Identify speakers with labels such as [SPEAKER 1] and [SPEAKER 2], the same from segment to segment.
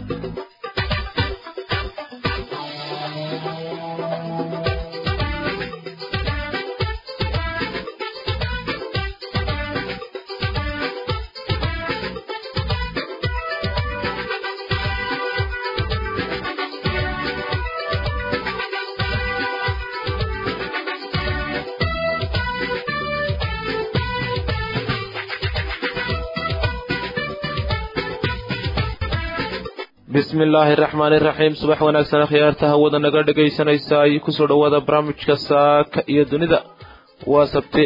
[SPEAKER 1] بسم الله الرحمن الرحيم صباح وناكسنا خيارتها ودنا dhageysanaysa ay ku soo dhawaada barnaamijka saaka iyo dunida waa sabti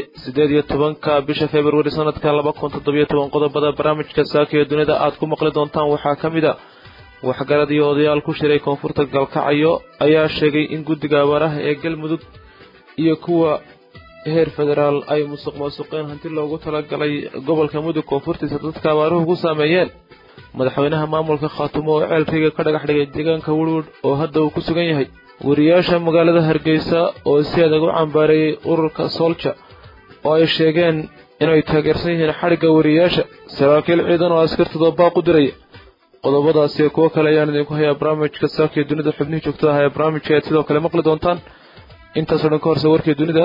[SPEAKER 1] 18ka bisha February sanadka 2017 qodobada barnaamijka saaka iyo dunida aad ku maqli doontaan waxaa kamida waxgarad iyo odayaal ku shiray koonfurta galkacyo ayaa sheegay in guddiga abaaraha ee galmudug iyo kuwa heer federaal ay musuqmaasuqeen hanti loogu talagalay gobolka mudug koonfurtiisa dadka abaaruhu ku saameeyeen madaxweynaha maamulka Khaatumo oo ceelkiga ka dhagax dhigay deegaanka Wulwud oo hadda uu ku sugan yahay wariyaasha magaalada Hargeysa oo si adag u cambaarayay ururka Soldier oo ay sheegeen inay taageersan yihiin xariga wariyaasha saraakiil ciidan oo askartooda baaq u diray qodobadaas iyo kuwa kale ayaan idinku hayaa barnaamijka saaka dunida xubnihi joogtada ah ee barnaamijka sidoo kale maqli doontaan intaas oo dhan ka horse warkii dunida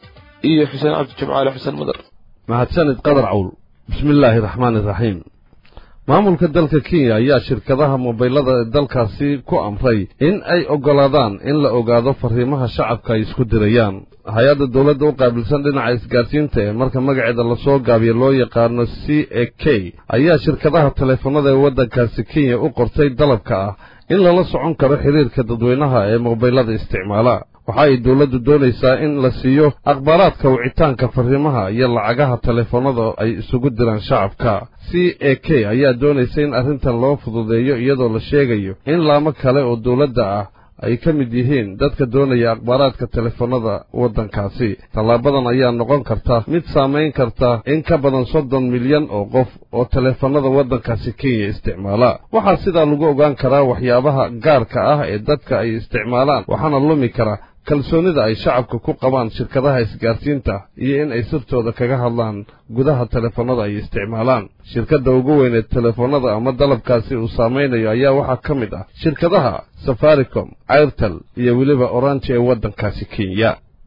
[SPEAKER 1] iyo Xuseen Cabdi Jimcaale Xuseen Madar
[SPEAKER 2] mahadsanid qadar cawl bismillaahir rahmaanir rahiim maamulka dalka Kenya ayaa shirkadaha mobilada dalkaasi ku amray in ay ogolaadaan in la ogaado fariimaha shacabka ay isku dirayaan hay'adda dawladda u qaabilsan dhinaca isgaarsiinta ee marka magaceeda la soo gaabiyo loo yaqaano CAK ayaa shirkadaha telefoonada ee waddankaasi Kenya u qortay dalabka ah in lala socon karo xiriirka dadweynaha ee mobilada isticmaala waxa ay dawladdu doonaysaa in la siiyo akhbaaraadka wicitaanka fariimaha iyo lacagaha telefoonada ay isugu diraan shacabka CAK ayaa doonaysa in arrintan loo fududeeyo iyadoo la sheegayo in laamo kale oo dawladda ah ay ka mid yihiin dadka doonaya akhbaaraadka telefoonada waddankaasi tallaabadan ayaa noqon karta mid saamayn karta in ka badan 30 milyan oo qof oo telefoonada waddankaasi Kenya isticmaala waxaa sidaa lagu ogaan karaa waxyaabaha gaarka ah ee dadka ay isticmaalaan waxaana lumi kara kalsoonida ay shacabka ku qabaan shirkadaha isgaarsiinta iyo in ay sirtooda kaga hadlaan gudaha telefoonada ay isticmaalaan shirkadda ugu weyn ee telefoonada ama dalabkaasi uu saameynayo ayaa waxaa ka mid ah shirkadaha Safaricom, Airtel iyo weliba Orange ee waddankaasi Kenya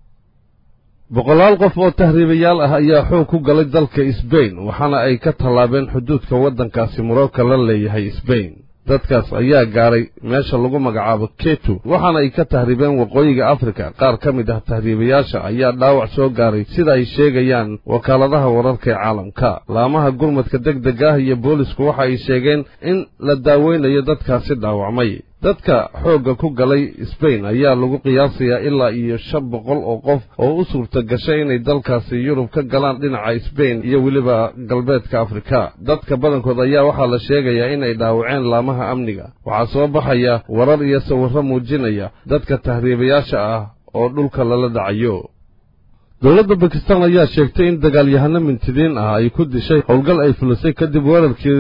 [SPEAKER 2] boqolaal qof oo tahriibayaal ah ayaa xoog ku galay dalka Spain waxaana ay ka tallaabeen xuduudka waddankaasi Morocco la leeyahay Spain dadkaas ayaa gaaray meesha lagu magacaabo Ketu waxaana ay ka tahriibeen waqooyiga Afrika qaar ka mid ah tahriibayaasha ayaa dhaawac soo gaaray sida ay sheegayaan wakaaladaha wararka ee caalamka laamaha gurmadka degdega ah iyo boolisku waxa ay sheegeen in la daaweynayo dadkaasi dhaawacmay dadka xoogga ku galay Spain ayaa lagu qiyaasayaa ilaa iyo 500 oo qof oo u suurta gashay inay dalkaasi Yurub ka galaan dhinaca Spain iyo weliba galbeedka Afrika dadka badankood ayaa waxaa la sheegayaa inay dhaawaceen laamaha amniga waxaa soo baxaya warar iyo sawirro muujinaya dadka tahriibayaasha ah oo dhulka lala dhacayo dawladda Pakistan ayaa sheegtay in dagaalyahano mintidiin ah ay ku dishay howlgal ay fulisay kadib weerarkii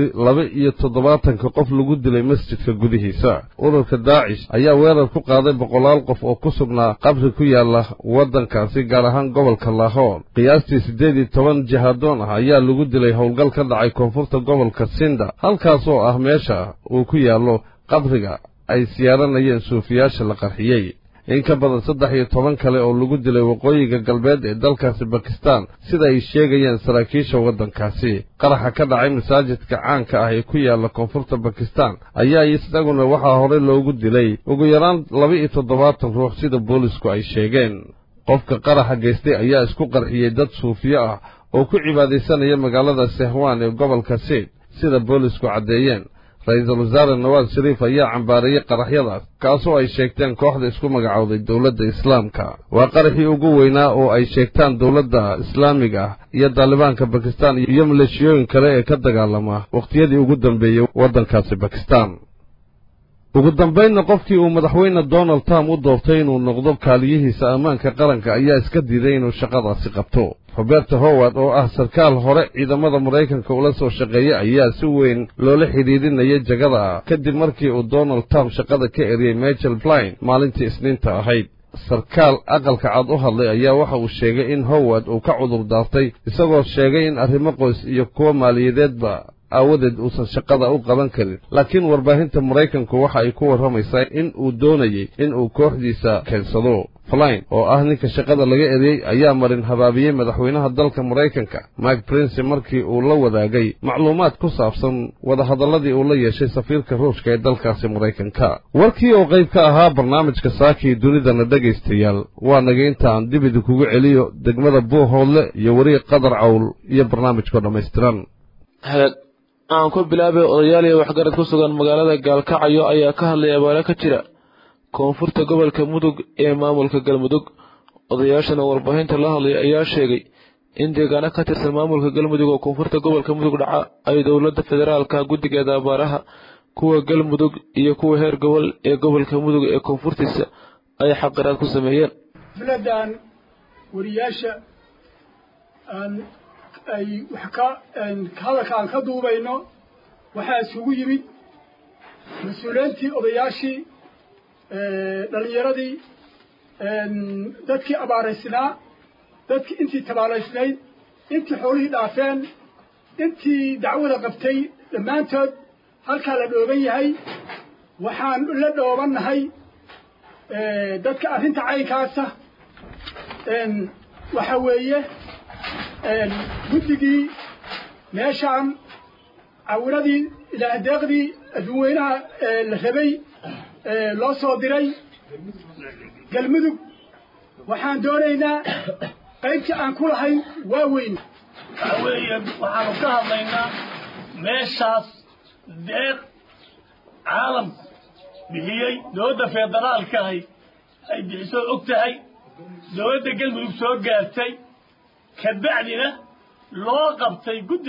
[SPEAKER 2] 72 qof lagu dilay masjidka gudihiisa ururka Daesh ayaa weerar ku qaaday boqolaal qof oo ku sugnaa qabri ku yaala waddankaasi gaar ahaan gobolka Lahore qiyaastii 18 jihadoon ah ayaa lagu dilay howlgal ka dhacay koonfurta gobolka Sinda halkaas oo ah meesha uu ku yaalo qabriga ay siyaaranayeen suufiyaasha la qarxiyay in ka badan 13 kale oo lagu dilay waqooyiga galbeed ee dalkaasi Pakistan sida ay sheegayeen saraakiisha waddankaasi qaraxa ka dhacay masaajidka caanka ah ee ku yaala koonfurta Pakistan ayaa isaguna waxa hore loogu dilay ugu yaraan 72 ruux sida boolisku ay sheegeen qofka qaraxa geystay ayaa isku qarxiyay dad suufiyo ah oo ku cibaadeysanaya magaalada Sehwan ee gobolka Sindh sida boolisku cadeeyeen ra'iisul wasaare Nawaz Sharif ayaa cambaarayay qaraxyadaas kaasoo ay sheegteen kooxda isku magacowday dawladda islaamka waa qaraxii ugu weynaa oo ay sheegtaan dawladda islaamiga ah iyo Talibanka Pakistan iyo maleeshiyooyin kale ee ka dagaalama waqtiyadii ugu dambeeyay waddankaasi Pakistan ugu dambeynna qofkii uu madaxweyne Donald Trump u doortay inuu noqdo kaaliyihiisa ammaanka qaranka ayaa iska diiday inuu shaqadaasi qabto Robert Howard oo ah sarkaal hore ciidamada Mareykanka ula soo shaqeeyay ayaa si weyn loola xiriirinayay jagada kadib markii uu Donald Trump shaqada ka eriyay Michael Flynn maalintii Isniinta ahayd sarkaal aqalka cad u hadlay ayaa waxa uu sheegay in Howard uu ka cudur daartay isagoo sheegay in arrimo qoys iyo kuwa maaliyadeedba aawadeed uusan shaqada u qaban karin laakiin warbaahinta maraykanku waxa ay ku warramaysaa in uu doonayay in uu kooxdiisa keensado Flynn oo ah ninka shaqada laga eriyay ayaa marin habaabiyay madaxweynaha dalka Mareykanka Mike Pence markii uu la wadaagay macluumaad ku saabsan wada hadaladii uu la yeeshay safiirka Ruushka ee dalkaasi Mareykanka warkii oo qayb ka ahaa barnaamijka saaki dunidana dhageystayaal waa naga intaan dib idinku celiyo degmada Buuhoodle iyo wariiq Qadar Cawl iyo barnaamijka dhameystiran
[SPEAKER 1] aan ku bilaabay odayaal iyo waxgarad ku sugan magaalada Gaalkacyo ayaa ka hadlay abaara ka jira koonfurta gobolka Mudug ee maamulka Galmudug odayaashana warbaahinta la hadlay ayaa sheegay in deegaano ka tirsan maamulka Galmudug oo koonfurta gobolka Mudug dhaca ay dawladda federaalka guddigeeda abaaraha kuwa Galmudug iyo kuwa heer gobol ee gobolka Mudug ee koonfurtiisa ay xaqiraad ku sameeyeen
[SPEAKER 3] baladan wariyaasha ay wax ka hadalkaan ka duubayno waxaa isugu yimid mas-uuliyiintii odayaashii dhalinyaradii dadkii abaaraysnaa dadkii intii tabaalaysnayd intii xoolihii dhaafeen intii dacwada qabtay dhammaantood halkaa la dhooban yahay waxaan la dhoobannahay dadka arrinta caynkaasa waxa weeye guddigii meeshaan cawiradii ilaa deeqdii adduunweynaha la rabay loo soo diray Galmudug waxaan doonaynaa qaybtii aan ku lahayn waa weyn
[SPEAKER 4] waxaanu ka hadlaynaa meeshaas deeq caalamku bixiyey dowladda federaalka ay bixiso og tahay dowladda Galmudug soo gaartay kabacdina loo qabtay guddi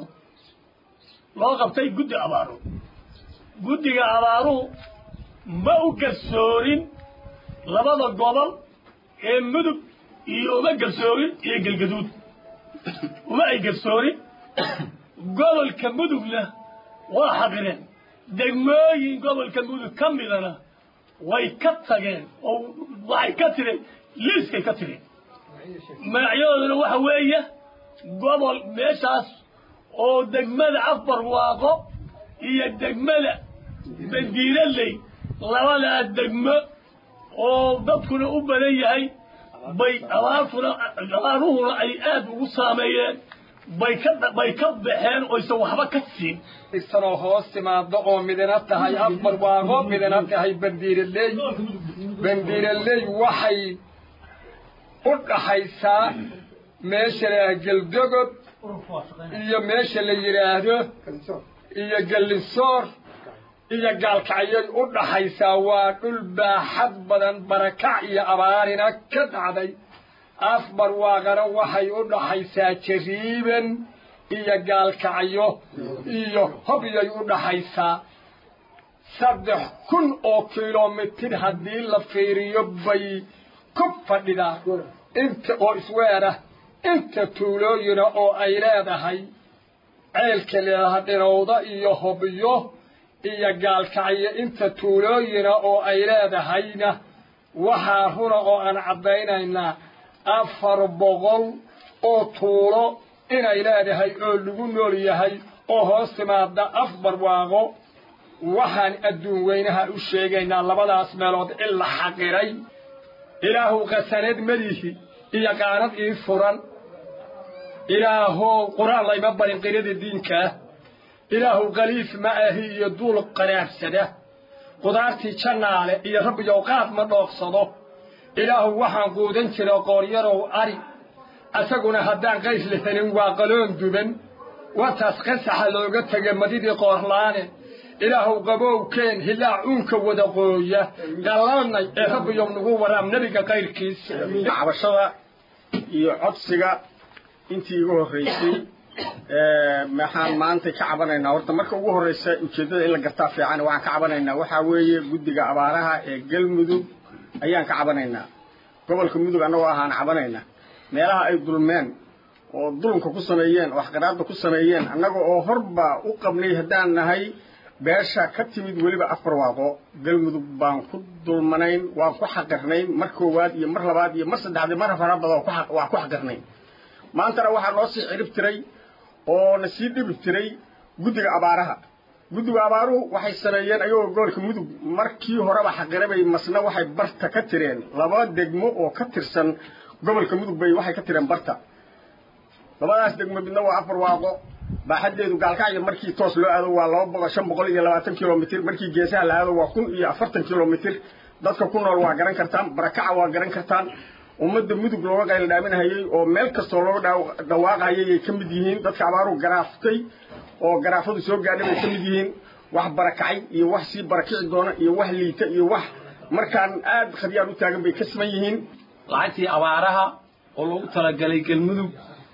[SPEAKER 4] abaaro guddiga abaaruhu ma u garsoorin labada gobol ee Mudug iyo uma garsoorin iyo Galgaduud uma ay garsoorin gobolka Mudugna waa xaqireen degmooyin gobolka Mudug ka midana way ka tageen oo waxay ka tireen liiskay ka tireen magacyaduna waxa weeye gobol meeshaas oo degmada Afbar Waaqo iyo degmada Bandiiraley labada degmo oo dadkuna u badan yahay bay abaaruhuna ay aad ugu saameeyeen bay ka baxeen oo aysan waxba ka siin
[SPEAKER 5] isagoo hoos timaado oo midna tahay Afbar Waaqo midna tahay Bandiiraley waxay u dhaxaysaa meesha la Galdogob iyo meesha la yiraahdo iyo Gallisoor iyo Gaalkacyo u dhaxaysaa waa dhul baaxad badan barakac iyo abaarina ka dhacday Afbar Waaqana waxay u dhaxaysaa Jariiban iyo Gaalkacyo iyo Hobyay u dhaxaysaa 3,000 kiiloomitir haddii la fiiriyo bay ku fadhidaa inta oo isweera inta tuulooyina oo ay leedahay ceelka leedahay dhinowda iyo Hobyo iyo Gaalkacyo inta tuulooyina oo ay leedahayna waxaa runa oo aan cadaynaynaa 400 oo tuulo inay leedahay oo lagu nool yahay oo hoos timaada Afbar Waaqo waxaan adduun weynaha u sheegaynaa labadaas meelood in la xaqiray ilaahu qasanad madihi iyo qaanad ii furan ilaahu quraan la ima barin qirada diinka ilaahu qaliif ma ahi iyo duul qaraabsada qudaartii jannaale iyo rabbiyow qaad ma dhoofsado ilaahu waxaan quudan jiray qooryarow ari asaguna haddaan qays la helin waa qaloon duban wataas qasaxa looga tagay madidii qoorlaane ilaahu qabowkeen hilaa uunka wada qooya galanay ee rabbiyow nagu waraam nabiga qayrkiisa
[SPEAKER 6] cabashada iyo codsiga intii ugu horeysay maxaan maanta ka cabanaynaa horta marka ugu horeysa ujeedada in la gartaa fiican waxaan ka cabanaynaa waxa weeye guddiga abaaraha ee Galmudug ayaan ka cabanaynaa gobolka Mudug anagoo ahaan cabanaynaa meelaha ay dulmeen oo dulunka ku sameeyeen wax qaraabada ku sameeyeen anagoo oo horba u qabnay hadaan nahay beesha ka timid waliba Afbar Waaqo Galmudug baan ku dulmanayn waan ku xaqirnay mar koowaad iyo mar labaad iyo mar saddexaad mar afaraad waa ku xaqirnay maanta waxa noo sii cirib tiray oo nasiib dhib tiray guddiga abaaruhu waxay sameeyeen ayagoo gobolka mudug markii horeba xaqirabay masna waxay barta ka tireen 2 degmo oo ka tirsan gobolka mudug bay waxay ka tireen barta labadaas degmo midna waa afar waaqo baaxadeedu gaalkacyo markii toos loo aado waa 520 kilomitir markii geesaha la aado waa 1040 kilomitir dadka ku nool waa garan kartaan barakaca waa garan kartaan ummadda mudug looga qayl dhaaminayay oo meel kasto looga dhawaaqayay ay kamid yihiin dadka abaaru garaaftay oo garaafadu soo gaadhay ay kamid yihiin wax barakacay iyo wax si barakici doona iyo wax liita iyo wax markaan aad khadiyaan u taagan bay ka siman yihiin
[SPEAKER 7] lacagtii abaaraha oo loogu talagalay galmudug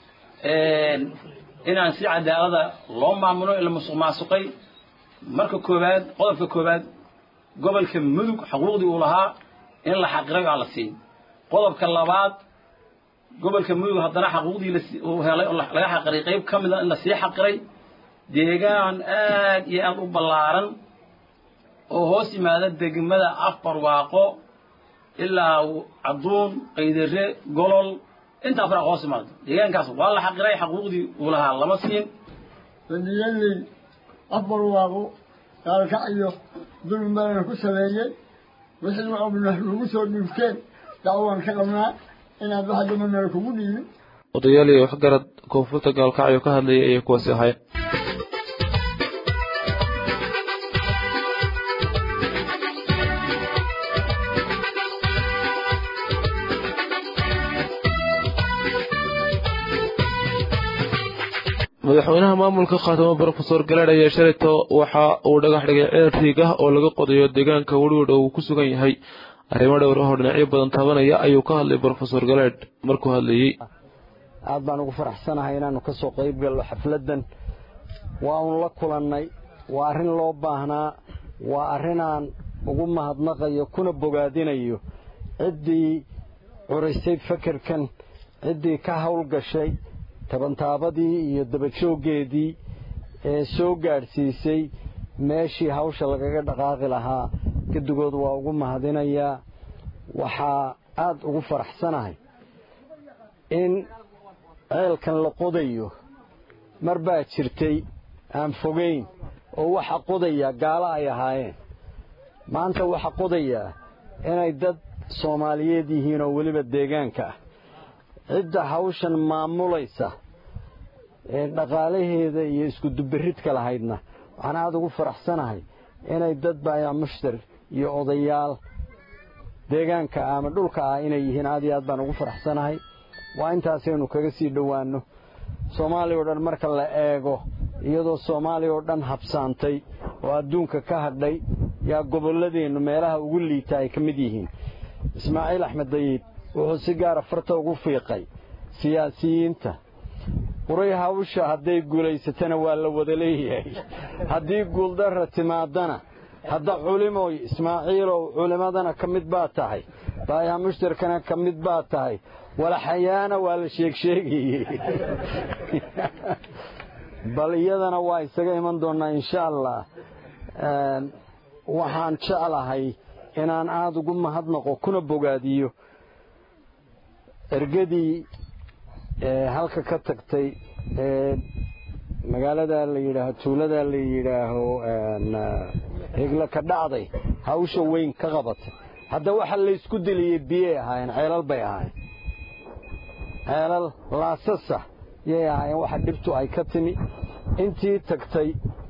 [SPEAKER 7] inaan si cadaalada loo maamulo ila musuqmaasuqay marka koobaad qodobka koobaad gobolka mudug xuquuqdii uu lahaa in la xaqiray oo la siin qodobka labaad gobolka mudug haddana xuquuqdii uu helay oo laga xaqiray qayb kamid ah in la sii xaqiray deegaan aad iyo aad u ballaaran oo hoos yimaada degmada afar waaqo ilaa caduun qaydare golol inta afar hoos yimaada deegaankaas waa la xaqiray xuquuqdii uu lahaa lama siin
[SPEAKER 5] wadiyadii afar waaqo gaalkacyo dulmaan ku sameeyay wixii macubna lagu soo dhiibteen dacwaan ka qabnaa inaad wax dumana kugu dhiibin
[SPEAKER 1] odayaal iyo waxgarad koonfurta gaalkacyo ka hadlayay ayay kuwaasi ahayd madaxweynaha maamulka qaatamo Professor Galaad ayaa shalayto waxa uu dhagax dhigay ceel riig ah oo laga qodayo deegaanka Wudhu uu ku sugan yahay arrimo dhowr ah oo dhinacyo badan taabanaya ayuu ka hadlay Professor Galaad markuu hadlayay
[SPEAKER 8] aad baan ugu faraxsanahay inaanu ka soo qayb galno xafladan waa un la kulannay waa arrin loo baahnaa waa arrinaan ugu mahadnaqayo kuna bogaadinayo ciddii curisay fakarkan ciddii ka hawlgashay tabantaabadii iyo dabajoogeedii ee soo gaadhsiisay meeshii hawsha lagaga dhaqaaqi lahaa guddigood waa ugu mahadinayaa waxaa aad ugu faraxsanahay in ceelkan la qodayo mar baa jirtay aan fogeyn oo waxa qodaya gaalo ay ahaayeen maanta waxa qodaya inay dad Soomaaliyeed yihiin oo waliba deegaanka ah cidda hawshan maamulaysa ee dhaqaalaheeda iyo isku dubiridka lahaydna waxaan aad ugu faraxsanahay inay dad baayaa mushtari iyo odayaal deegaanka ama dhulka ah inay yihiin aad iyo aad baan ugu faraxsanahay waa intaasaynu kaga sii dhowaano Soomaaliya oo dhan marka la eego iyadoo Soomaaliya oo dhan habsaantay oo adduunka ka hadhay yaa gobolladeenu meelaha ugu liita ay ka mid yihiin Ismaaciil Axmed Dayib wuxuu si gaar ah farta ugu fiiqay siyaasiyiinta quray hawsha hadday guulaysatana waa la wada leeyahay haddii guuldarra timaadana hadda culimooy Ismaaciilow culimadana ka mid baa tahay baayaa mushtarkana ka mid baa tahay wala xayaana waa la sheegayay bal iyadana waa isaga iman doonaa insha Allah waxaan jeclahay inaan aad ugu mahadnaqo kuna bogaadiyo ergadii halka ka tagtay magaalada la yiraahdo tuulada la yiraahdo higla ka dhacday hawsha weyn ka qabatay hadda waxa la isku diliyay biye ahaayeen ceelal bay ahaayeen ceelal laasasa yahay waxa dhibtu ay ka timi intii tagtay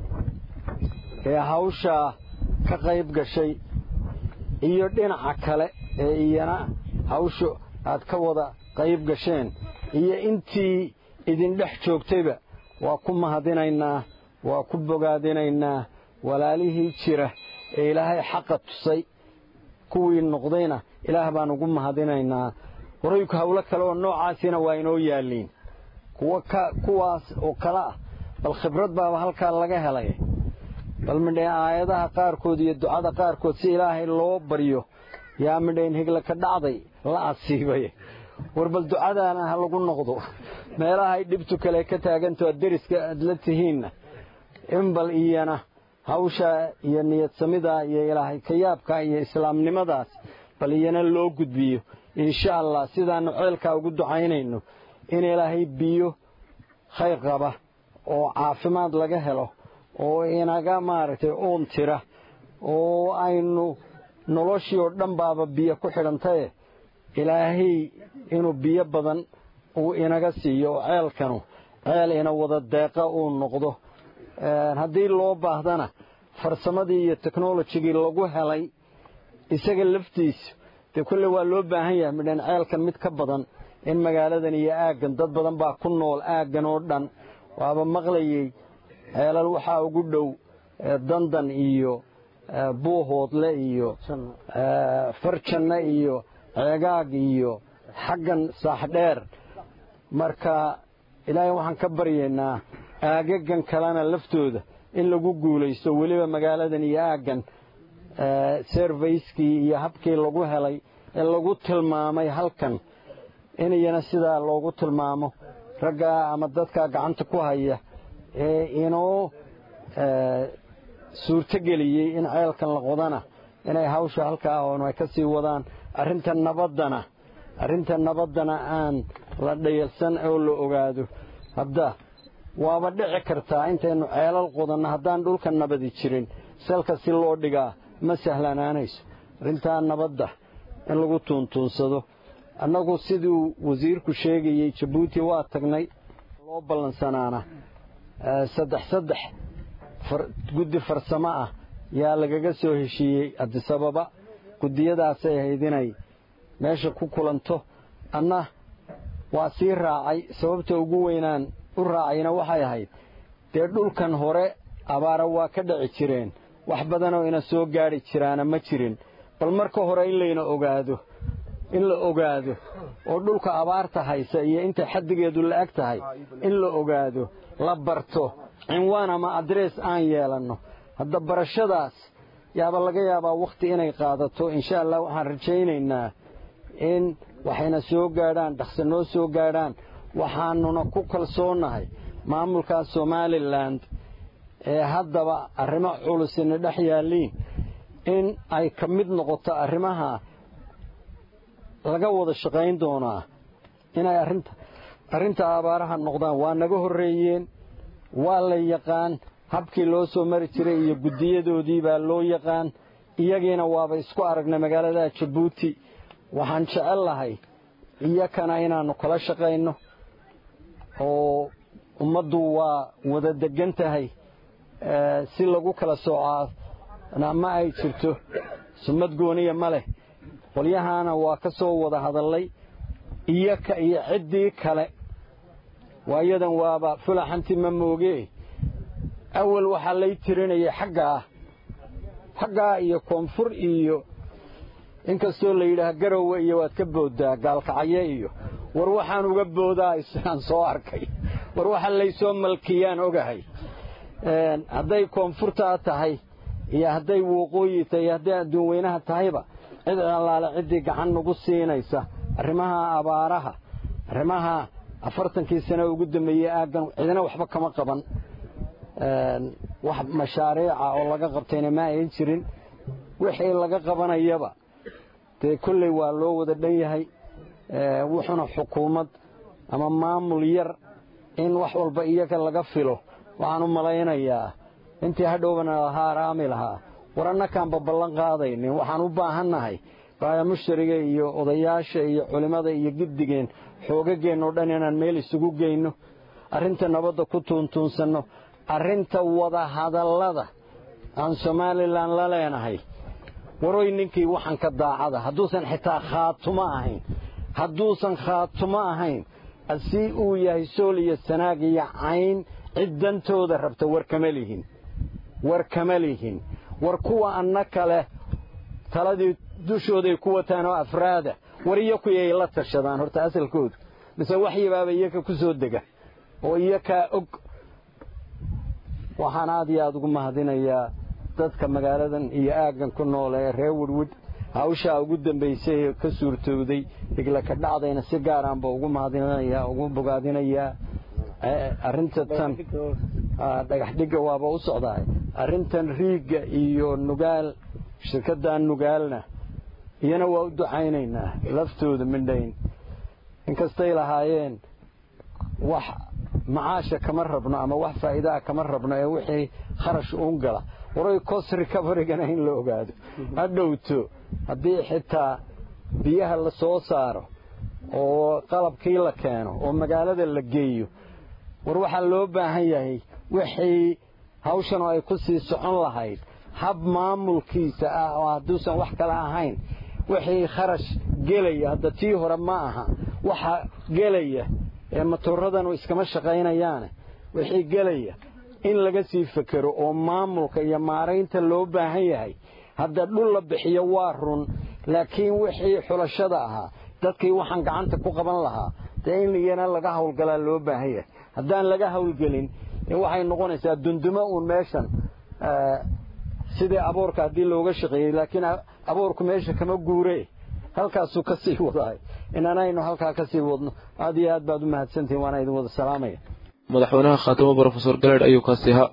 [SPEAKER 8] hawsha ka qayb gashay iyo dhinaca kale iyana hawsha aad ka wada qayb gasheen iyo intii idin dhex joogtayba waa ku mahadinaynaa waa ku bogaadinaynaa walaalihii jira ee Ilaahay xaq tusay kuwii noqdayna Ilaah baan ugu mahadinaynaa qorayku hawlo kale oo noocaasina waa inoo yaaliin kuwaas oo kala bal khibrad baa halka laga helay bal midhay aayadaha qaarkood iyo ducada qaarkood si Ilaahay loo baryo yaa midhayn higla ka dhacday la asiibay warbal ducadaana ha lagu noqdo meelaha ay dhibtu kale ka taaganto dariska aad la tihiin in bal iyana hawsha iyo niyad samida iyo Ilaahay ka yaabka iyo islaamnimadaas bal iyana loo gudbiyo insha Allah sidaan ceelka ugu ducaynayno in Ilaahay biyo khayr qaba oo caafimaad laga helo oo inaga maaragtay oon tira oo aynu noloshii oo dhan baaba biyo ku xidhantaye ilaahay inuu biyo badan uu inaga siiyo oo ceelkanu ceel ina wada deeqa uu noqdo haddii loo baahdana farsamadii iyo technologigii lagu helay isaga laftiisa dee kulle waa loo baahan yahay midhan ceelkan mid ka badan in magaaladan iyo aaggan dad badan baa ku nool aaggan oo dhan waaba maqlayay ceelal waxaa ugu dhow dandan iyo buuhoodle iyo farjanna iyo ceegaag iyo xaggan saaxdheer marka ilaahay waxaan ka baryaynaa aagagan kalena laftooda in lagu guulaysto weliba magaaladan iyo aaggan servicekii iyo habkii lagu helay ee lagu tilmaamay halkan in iyana sidaa loogu tilmaamo raggaa ama dadkaa gacanta ku haya ee inoo suurtogeliyey in ceelkan la qodana inay hawsha halkaa oon ay ka sii wadaan arrinta nabaddana aan la dhayalsan oo la ogaado hadda waaba dhici kartaa intaynu ceelal qodanno haddaan dhulka nabadi jirin salka si loo dhigaa ma sahlanaanayso arrintaa nabadda in lagu tuuntuunsado annagu siduu wasiirku sheegayey jabuuti waa tagnay loo ballansanaana saddex guddi farsamo ah yaa lagaga soo heshiiyey adisababa guddiyadaasay ahayd inay meesha ku kulanto anna waa sii raacay sababta ugu weynaan u raacayna waxay ahayd dee dhulkan hore abaara waa ka dhici jireen wax badanoo ina soo gaadhi jiraana ma jirin bal marka hore in la ogaado oo dhulka abaarta haysa iyo inta xaddigeedu la eg tahay in la ogaado la barto cinwaan ama adrees aan yeelanno hadda barashadaas yaaba laga yaabaa wakhti inay qaadato insha allah waxaan rajaynaynaa in waxayna soo gaadhaan dhaqso noo soo gaadhaan waxaanuna ku kalsoonnahay maamulkaas somaliland ee haddaba arrimo culusina dhex yaalliin in ay ka mid noqoto arrimaha laga wada shaqayn doonaa inay arrinta abaaraha noqdaan waa naga horreeyeen waa la yaqaan habkii loo soo mari jiray iyo guddiyadoodii baa loo yaqaan iyagiina waaba isku aragnay magaalada jabuuti waxaan jecel lahay iyakana inaannu kala shaqayno oo ummaddu waa wada degan tahay si lagu kala soocaa ma ay jirto sumad gooniya ma leh qolyahaana waa ka soo wada hadallay iyaka iyo ciddii kale waayadan waaba fulaxantii ma moogee awal waxaa lay tirinayay xaggaa iyo koonfur iyo inkastoo la yidhaah garowe iyo waad ka booddaa gaalkacye iyo war waxaan uga boodaa isaan soo arkay war waxa laysoo malkiyaan ogahay hadday koonfurtaa tahay iyo hadday waqooyi tahay iyo hadday adduun weynaha tahayba cid allaale ciddii gacan nagu siinaysa arrimaha abaaraha arrimaha 40 sano ugu dambeeyay aaggan cidina waxba kama qaban wax mashaariica oo laga qabtayna ma ay jirin wixii laga qabanayaba dee kulley waa loo wada dhan yahay wuxuuna xukuumad ama maamul yar in wax walba iyaga laga filo waxaan u malaynayaa intii hadhowbana lahaa raami lahaa war annakaan ballan qaadaynin waxaan u baahannahay baaya mushtariga iyo odayaasha iyo culimada iyo giddigeen xoogageenoo dhan inaan meel isugu geyno arrinta nabadda ku tuuntuunsanno arrinta wada hadallada aan somalilan la leenahay waroy ninkii waxaan ka daacada hadduusan xitaa khaatumo ahayn asii uu yahay sool iyo sanaag iyo cayn ciddantooda rabta war kama lihin war kuwa anna kale taladii dushooday ku wataan oo afraada war iyaku yay la tashadaan horta asalkooda mise waxyibaaba iyaka ku soo dega oo iyakaa og waxaan aad iyo aad ugu mahadinayaa dadka magaaladan iyo aaggan ku nool ee reer Woodwood hawshaa ugu dambaysay ka suurtooday igla ka dhacdayna si gaar aanba ugu mahadinayaa ugu bogaadinayaa arrinta tan dhagax dhiga waaba u socdaa arrintan riigga iyo nugaal shirkaddan nugaalna iyana waa u ducaynaynaa laftooda midhayn inkastay lahaayeen macaasha kama rabno ama wax faa'iidaa kama rabno ee wixii kharash uun gala waray cost recovery-gana in la ogaado hadhowto haddii xitaa biyaha la soo saaro oo qalabkii la keeno oo magaalada la geeyo war waxaa loo baahan yahay wixii hawshan oo ay ku sii socon lahayd hab maamulkiisa ah oo hadduusan wax kale ahayn wixii kharash gelaya hadda tii hore ma aha waxa gelaya ee matoorradan iskama shaqaynayaane wixii gelaya in laga sii fakero oo maamulka iyo maaraynta loo baahan yahay hadda dhul la bixiyo waa run laakiin wixii xulashada ahaa dadkii waxaan gacanta ku qaban lahaa dee in iyana laga hawlgalaa loo baahan yahay haddaan laga hawlgelin waxay noqonaysaa dundumo uun meeshan sidii abuurka haddii looga shaqeeyey laakiin abuurku meesha kama guure halkaasuu ka sii wadahay inanaynu halkaa ka sii wadno aad iyo aad baad u mahadsantihin waana idin wada salaamaya
[SPEAKER 1] madaxweynaha khaatimo brofesor galeed ayuu kaasi ahaa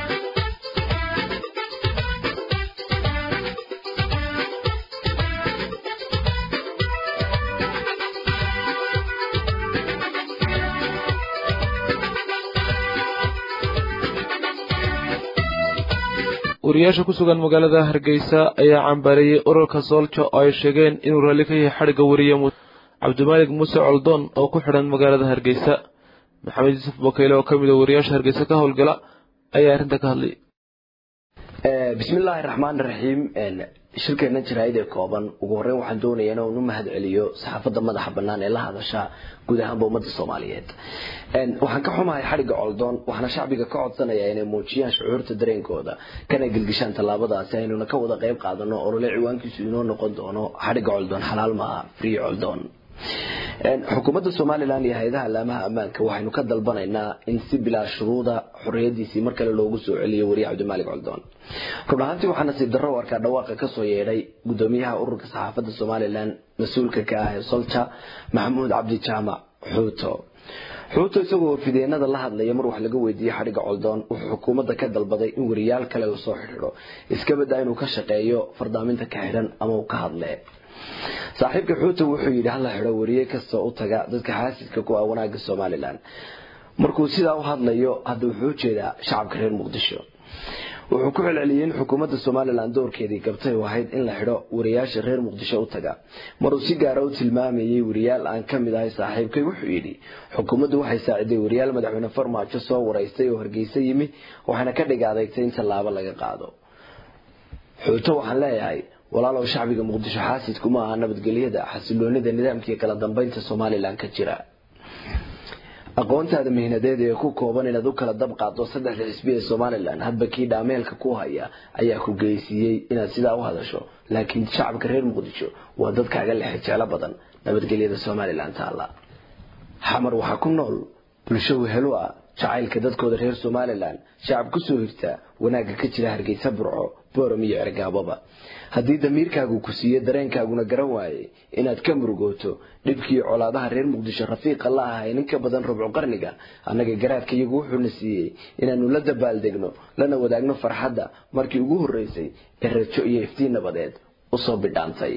[SPEAKER 1] wariyaasha ku sugan magaalada Hargeysa ayaa cambaarayay ururka Solja oo ay sheegeen inuu raalli ka yahay xadhiga wariye Cabdimalik Muuse Coldoon oo ku xidhan magaalada Hargeysa maxamed Yusuf Bokeyle oo kamid ah wariyaasha Hargeysa ka howlgala ayaa arrinta ka hadlay
[SPEAKER 9] bismillaahir rahmaanir rahiim shirkeena jiraayad ee kooban ugu horreyn waxaan doonayaa inaan u mahad celiyo saxaafadda madaxa bannaan ee la hadasha guud ahaan ummadda Soomaaliyeed waxaan ka xumahay xadhiga Coldoon waxaana shacbiga ka codsanayaa inay muujiyaan shucuurta dareenkooda kana gilgishaan tallaabadaasi aynuna ka wada qayb qaadano olole ciwaankiisu inoo noqon doono xadhiga Coldoon xalaal maaha free Coldoon xukuumadda Soomaaliland iyo hay'adaha laamaha ammaanka waxaynu ka dalbanaynaa in si bilaa shuruuda xorriyadiisii mar kale loogu soo celiyo wariye Cabdimalik Coldoon runaantii waxaana si darro warka dhawaaqa ka soo yeedhay gudoomiyaha ururka saxaafadda Soomaaliland mas'uulka ka ah Solja Maxamuud Cabdi Jaamac xuuto isagoo fideenada la hadlaya mar wax laga weydiiyay xadhiga Coldoon wuxuu xukuumadda ka dalbaday in wariyaal kale uu soo xidho iska badaa inuu ka shaqeeyo fardaaminta ka xidhan ama uu ka hadlee saaxiibka xuuto wuxuu yidhi hala xidho wariye kasta u taga dadka xaasidka ku ah wanaagga Soomaaliland markuu sidaa u hadlayo hadda wuxuu jeedaa shacabka reer Muqdisho wuxuu ku celceliyay in xukuumadda Soomaaliland doorkeedii gabtay oo ahayd in la xidho wariyaasha reer Muqdisho u taga maruu si gaar ah u tilmaamayay wariyaal aan ka mid ahay saaxiibkay wuxuu yidhi xukuumaddu waxay saaciday wariyaal madaxweyne Farmaajo soo wareystay oo Hargeysa yimi waxaana ka dhigaadaytay in tallaabo laga qaado xuuto waxaan leeyahay walaalow shacbiga Muqdisho xaasidku ma aha nabadgelyada xasiloonida nidaamka kala dambeynta Soomaaliland ka jira aqoontaada mihnadeed ee ku kooban inaad u kala dab qaado saddexda xisbi ee Soomaaliland hadba kii dhaameelka ku haya ayaa ku geysiyay inaad sidaa u hadasho laakiin shacabka reer Muqdisho waa dad kaaga leh jecel badan nabadgelyada Soomaaliland taala xamar waxa ku nool bulsho wehelo ah jacaylka dadkooda reer Soomaaliland shacab ku soo hirta wanaaga ka jira Hargeysa Burco Borom iyo Ergaababa haddii damiirkaagu ku siiyo dareenkaaguna garan waayay inaad ka murugooto dhibkii colaadaha reer Muqdisho rafiiqa la ahaa in ka badan rubco qarniga annaga garaadka iyagu wuxuu na siiyay inaanu la dabaaldegno lana wadaagno farxadda markii ugu horeysay ee rajo iyo iftiin nabadeed u soo bidhaantay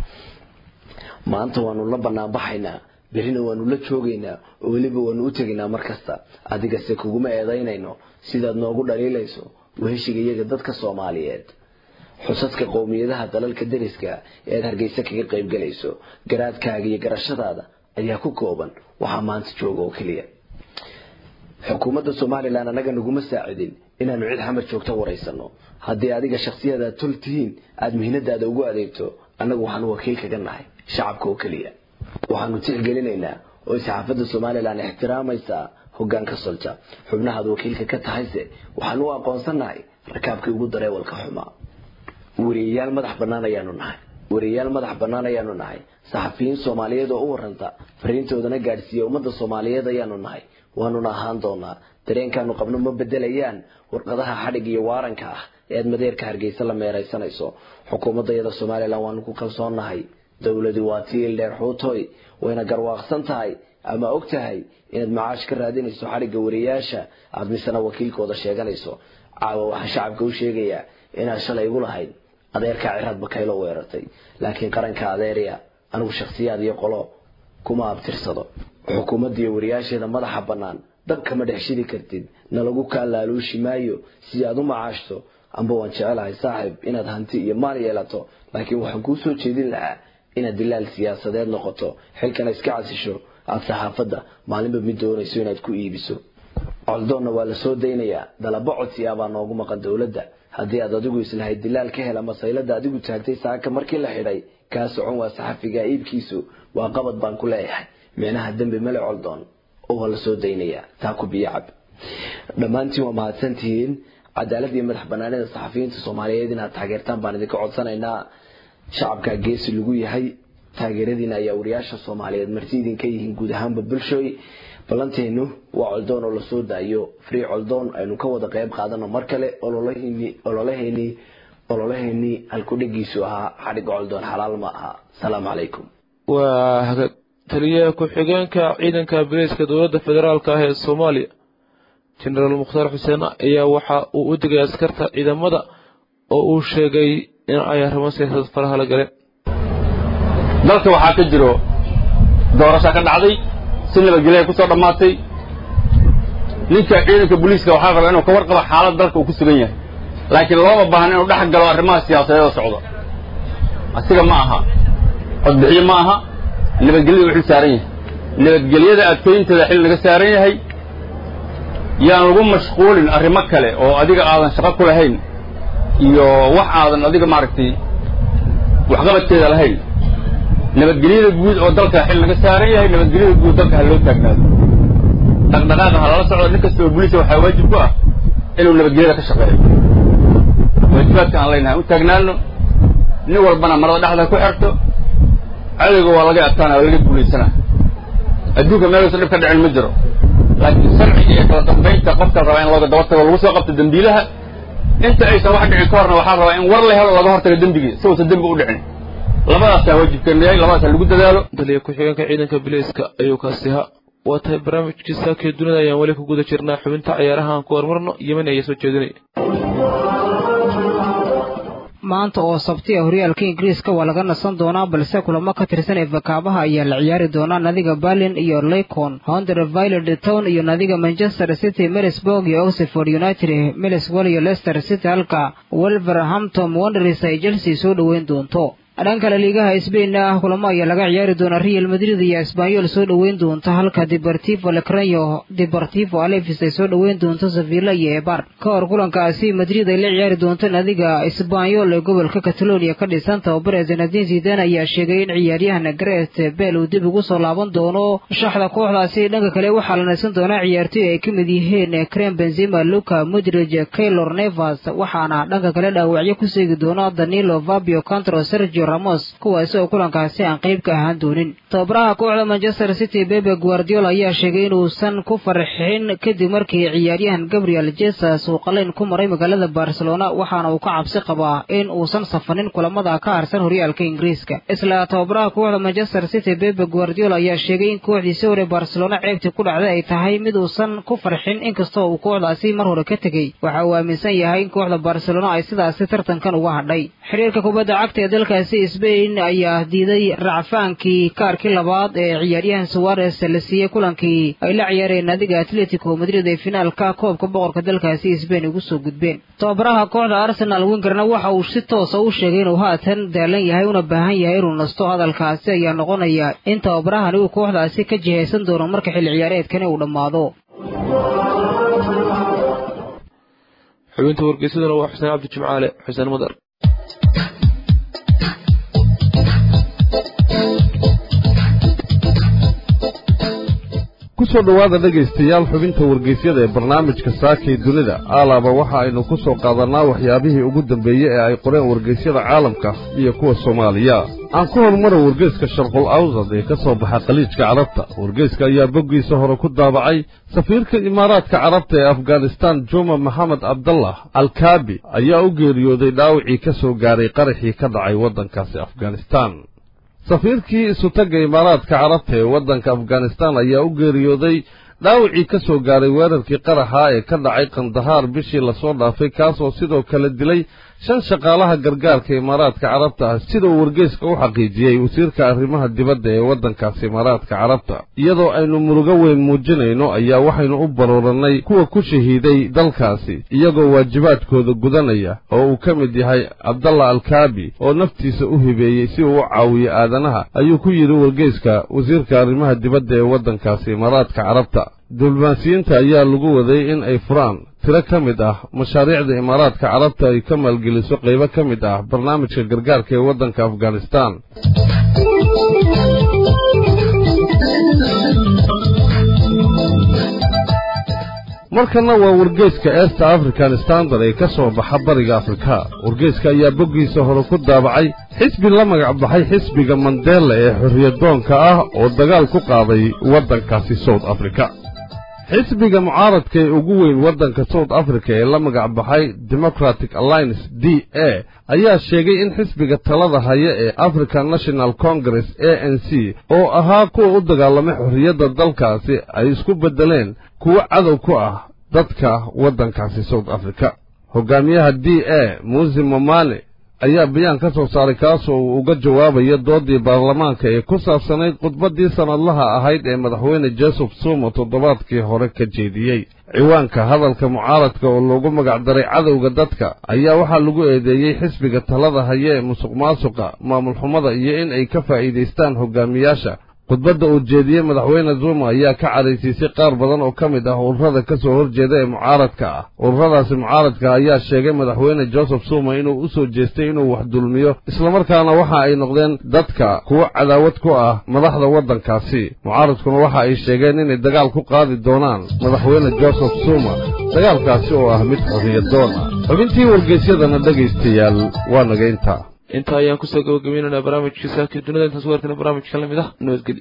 [SPEAKER 9] maanta waanu la banaanbaxaynaa berina waanu la joogaynaa oo weliba waanu u tegaynaa markasta adiga se kuguma eedaynayno sidaad noogu dhaliilayso weheshiga iyaga dadka Soomaaliyeed xusaska qowmiyadaha dalalka dariska ee Hargeysa kaga qayb galayso garaadkaaga iyo garashadaada ayaa ku kooban waxa maanta jooga oo kaliya xukuumadda Soomaaliland anaga naguma saacidin inaanu cid xamar joogto wareysano haddii adiga shakhsiyada tultiin aad mihnadaada ugu adeegto anagu waxaan wakiil kaga nahay shacabka oo kaliya waxaanu tixgelinaynaa oo saxaafadda Soomaaliland ixtiraamaysa hoggaanka Solja xubnaha wakiilka ka tahayse waxaan u aqoonsanahay rakaabka ugu dareewalka xuma wariyaal madax bannaan ayaanu nahay saxafiyiin Soomaaliyeed oo u waranta fariintoodana gaarsiiyo ummadda Soomaaliyeed ayaanu nahay waanuna ahaan doonaa dareenkaanu qabno ma bedelayaan warqadaha xadhig iyo waaranka ah ee madeerka Hargeysa la meeraysanayso xukuumadda Soomaaliland waanu ku kalsoonahay dawladdu waa tiil dheer xuutoy wayna garwaaqsan tahay ama og tahay inaad macaash ka raadinayso xadhigga wariyaasha aad misana wakiilkooda sheeganayso caawa waxaan shacabka u sheegayaa inaad shalay ugu lahayd adeerka Ciraad Bakaylo weerartay laakiin qaranka adeeriya anigu shakhsiyaad iyo qolo kuma abtirsado xukuumadda iyo wariyaasheeda madaxa bannaan dabka ma dhex shidi kartid nalagu kaalaaluushi maayo si aad u macaashto amba waan jecelahay saaxiib inaad hanti iyo maal yeelato laakiin waxaan kuu soo jeedin lahaa inaad dilaal siyaasadeed noqoto xilkana iska casisho aad saxaafadda maalinba mid doonayso inaad ku iibiso coldoonna waa la soo daynayaa dalabo codsi ah baa noogu maqan dowladda haddii aad adigu islahayd dilaal ka hela masaylada adigu taagtay saaka markii la xidhay kaa socon waa saxafiga iibkiisu waa qabad baan ku leeyahay micnaha dembi male coldoon oo waa la soo daynayaa taa ku biyacab dhammaantiin waa mahadsantihiin cadaalad iyo madax banaanida saxafiyiinta Soomaaliyeed inaad taageertaan baan idinka codsanaynaa shacabka geesi lagu yahay taageeradiina ayaa wariyaasha Soomaaliyeed marti idinka yihiin guud ahaanba bulshooy balanteenu waa coldoon oo la soo daayo free coldoon aynu ka wada qayb qaadano mar kale ololahayni halku dhigiisu ahaa xadhig coldoon xalaal ma aha salaam calaykum
[SPEAKER 1] waa taliyaha ku-xigeenka ciidanka booliiska dowladda federaalka ah ee Soomaaliya General Mukhtaar Xuseen ayaa waxa uu u digay askarta ciidamada oo uu sheegay in ay arrimo siyaasadeed faraha la galeen
[SPEAKER 10] dalka waxaa ka jiro doorasho ka dhacday si nabadgelyo ku soo dhamaatay ninka ciidanka booliiska waxa rabaa inuu ka warqabo xaaladda dalka uu ku sugan yahay laakiin looma baahna inuu dhex galo arrimaha siyaasadeed oo socda asiga ma aha codbixiye ma aha nabadgelyada wuxuu saaran yahay nabadgelyada adkeynteeda xil laga saaran yahay yaan lagu mashquulin arrimo kale oo adiga aadan shaqo ku lahayn iyo wax aadan adiga maaragtay waxqabadkeeda lahayn nabadgelyada guud oo dalka xil laga saaran yahay nabadgelyada guud dalka loo taagnaado dhaqdhaqaaqa la socdo nin kasta oo booliis waxa waajib ku ah inuu nabadgelyada ka shaqeeyo waajibaadka aan leenahay u taagnaano nin walbana marada dhaxda ku xirto cadawga waa laga adkaana waa laga guulaysanaa adduunka meelkiisa dhib ka dhicin ma jiro laakiin sharciga iyo kala dambeynta qofka raba in looga daba tago lagu soo qabto dambiilaha inta aysan wax dhicin ka horna waxaa rabaa in war la helo laga hortago dembigii si uusan dembi u dhicin labadaasaa waajibkeena yahay labadaasa lagu dadaalo
[SPEAKER 1] taliya ku-xigeenka ciidanka booliiska ayuu kaasi ahaa waa tahay barnaamijkii saakii dunida ayaan weli ku guda jirnaa xubinta ciyaaraha aan ku hormarno yemen ayaa soo jeedinaya
[SPEAKER 11] maanta oo sabti ah horyaalka Ingiriiska waa laga nasan doonaa balse kulamo ka tirsan FA-kaabaha ayaa la ciyaari doonaa nadiga Berlin iyo Lincoln, Huddersfield Town iyo nadiga Manchester City, Middlesbrough iyo Oxford United, Middlesbrough iyo Leicester City halka Wolverhampton Wanderers ay Chelsea soo dhaweyn doonto. dhanka la liigaha Spain kulamo ayaa laga ciyaari doona Real Madrid iyo Espanyol soo dhaweyn doonta halka Deportivo La Coruña Deportivo Alaves ay soo dhaweyn doonto Sevilla iyo Eibar ka hor kulankaasi Madrid ay la ciyaari doonto nadiga Espanyol ee gobolka Catalonia ka dhisan tababare Zinedine Zidane ayaa sheegay in ciyaaryahan Gareth Bale uu dib ugu soo laaban doono shaxda kooxdaasi dhanka kale waxaa la naysan doonaa ciyaartoy ay kamid yihiin Karim Benzema, Luka Modric, Keylor Navas waxaana dhanka kale dhaawacyo ku seegi doona Danilo, Fabio Cantro, Sergio Ramos kuwaas oo kulankaasi aan qayb ka ahaan doonin. Tababaraha kooxda Manchester City Pep Guardiola ayaa sheegay inuu san ku farxin kadib markii ciyaaryahan Gabriel Jesus uu qalin ku maray magaalada Barcelona waxaana uu ka cabsi qabaa in uu san safanin kulamada ka harsan horyaalka Ingiriiska. Isla tababaraha kooxda Manchester City Pep Guardiola ayaa sheegay in kooxdiisa hore Barcelona ceebti ku dhacday ay tahay mid uu san ku farxin inkastoo uu kooxdaasi mar hore ka tagay. Waxa uu aaminsan yahay in kooxda Barcelona ay sidaas tartankan uga hadhay. Xiriirka kubadda cagta ee dalkaasi Spain ayaa diiday racfaankii kaarkii labaad ee ciyaaryahan Suarez la siiyay kulankii ay la ciyaareen nadiga Atletico Madrid ee finaalka koobka boqorka dalkaasi Spain ugu soo gudbeen. Tababaraha kooxda Arsenal Wengerna waxa uu si toos ah u sheegay inuu haatan daalan yahay una baahan yahay inuu nasto. Hadalkaasi ayaa noqonaya in tababarahani uu kooxdaasi ka jihaysan doono marka xilli ciyaareedkani uu dhamaado.
[SPEAKER 1] xubinta wargeysaduna waa Xuseen Cabdi Jimcaale Xuseen Madar.
[SPEAKER 2] kusoo dhawaada dhegaystayaal xubinta wargeysyada ee barnaamijka saakii dunida alaaba waxa aynu ku soo qaadanaa waxyaabihii ugu dambeeyey ee ay qoreen wargeysyada caalamka iyo kuwa Soomaaliya aan ku hormaro wargeyska Sharqul Awsad ee ka soo baxa khaliijka Carabta wargeyska ayaa boggiisa hore ku daabacay safiirka Imaaraadka Carabta ee Afghanistan Juma Mohammed Abdullah Al-Kabi ayaa u geeriyooday dhaawacii ka soo gaaray qaraxii ka dhacay waddankaasi Afghanistan safiirkii isutaga Imaaraadka Carabta ee waddanka Afghanistan ayaa u geeriyooday dhaawacii ka soo gaaray weerarkii qaraxa ee ka dhacay Qandahar bishii la soo dhaafay kaas oo sidoo kale dilay shan shaqaalaha gargaarka imaaraadka carabta ah sida uu wargeyska u xaqiijiyey wasiirka arrimaha dibadda ee waddankaasi imaaraadka carabta iyadoo aynu murugo weyn muujinayno ayaa waxaynu u baroorannay kuwa ku shahiiday dalkaasi iyagoo waajibaadkooda gudanaya oo uu ka mid yahay cabdalla alkaabi oo naftiisa u hibeeyey si uu u caawiyo aadanaha ayuu ku yidhi wargeyska wasiirka arrimaha dibadda ee waddankaasi imaaraadka carabta diblomaasiyiinta ayaa lagu waday in ay furaan tiro ka mid ah mashaariicda imaaraadka carabta ay ka maalgeliso qaybo ka mid ah barnaamijka gargaarka ee waddanka afghanistan markana waa wargeyska east african standard ee ka soo baxa bariga afrika wargeyska ayaa boggiisa hore ku daabacay xisbi la magac baxay xisbiga mandela ee xorriyadoonka ah oo dagaal ku qaaday waddankaasi south africa xisbiga mucaaradka ee ugu weyn waddanka south africa ee la magac baxay democratic alliance d a ayaa sheegay in xisbiga talada haya ee african national congress a n c oo ahaa kuwa u dagaalamay xorriyadda dalkaasi ay isku beddeleen kuwo cadow ku ah dadka waddankaasi south africa hogaamiyaha d a muuse momane ayaa bayaan ka soo saaray kaasoo uu uga jawaabayo doodii baarlamaanka ee ku saabsanayd khudbaddii sannadlaha ahayd ee madaxweyne joseph zuma toddobaadkii hore ka jeediyey ciwaanka hadalka mucaaradka oo loogu magacdaray cadowga dadka ayaa waxaa lagu eedeeyey xisbiga talada haya ee musuqmaasuqa maamul xumada iyo in ay ka faa'iidaystaan hogaamiyaasha khudbadda uu jeediyey madaxweyne zuma ayaa ka cadhaysiisay qaar badan oo ka mid ah ururada ka soo horjeeda ee mucaaradka ah ururadaasi mucaaradka ayaa sheegay madaxweyne joseph zuma inuu u soo jeestay inuu wax dulmiyo islamarkaana waxa ay noqdeen dadka kuwo cadaawad ku ah madaxda waddankaasi mucaaradkuna waxa ay sheegeen inay dagaal ku qaadi doonaan madaxweyne joseph zuma dagaalkaasi oo ah mid xorriyadoon ah xubintii wargeysyadana dhegaystayaal waa naga intaa
[SPEAKER 1] inta ayaan kusoo gabagabaynaynaa barnaamijkii saakii dunida intaas warkana barnaamijka la mid ah nabadgeli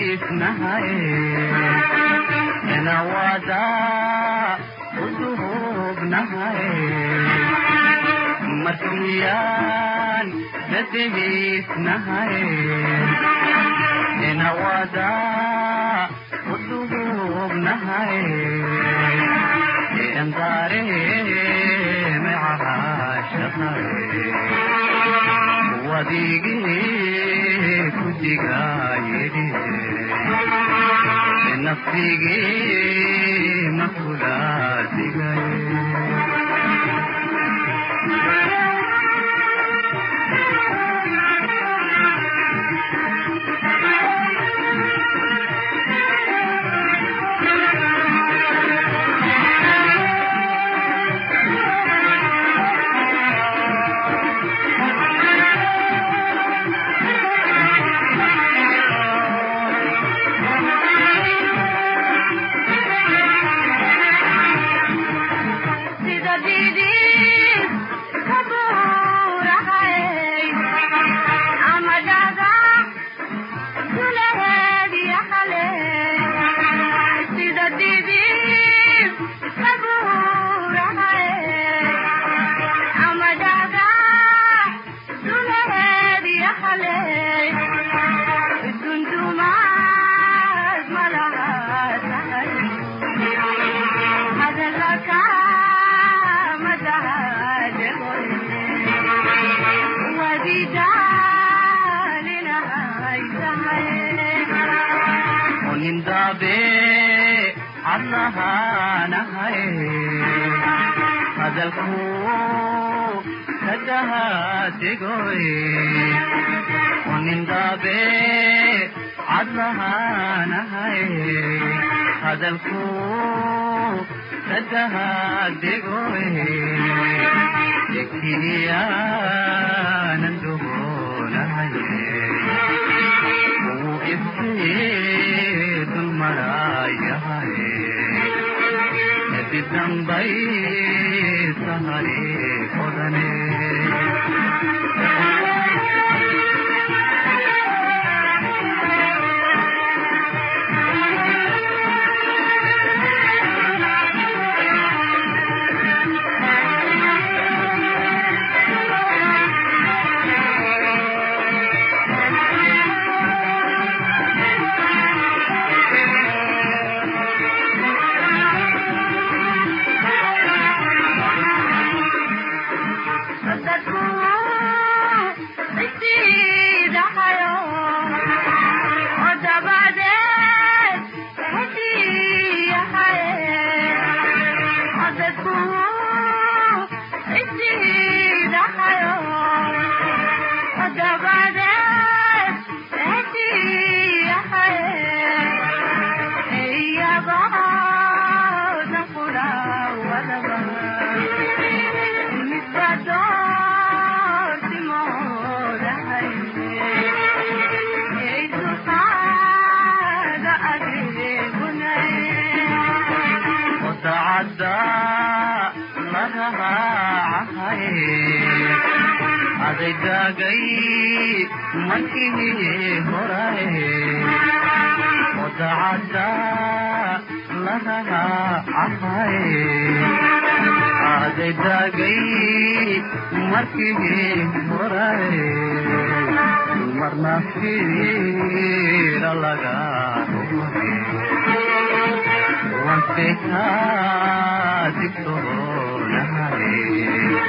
[SPEAKER 12] nahay ina wada uduhu nahay markiyaan dadhiis nahay inawada udub nahay andare maashaqay wadigi kudigayde nafsige makula digay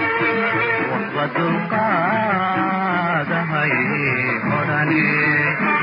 [SPEAKER 12] وحبة القادة هي هراني